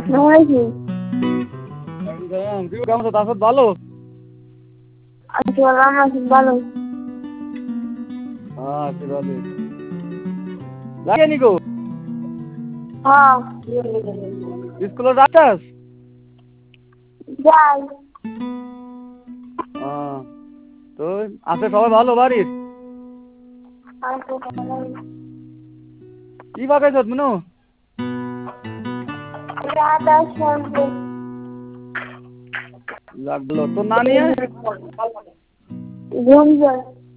আসসালামু আলাইকুম। তুই কেমন আছো? তাসত ভালো? আছি ভালো। আছি ভালো। লাগে নিকো হ্যাঁ স্কুলে যাচ্ছাস? যাই। তো আছে সবাই ভালো বাড়ির? আছে ভালোই। কি পাকাইছত মিনু? রাধা শ্যাম্পু। লাগলো তোর না নিয়ে? ঘুমছে।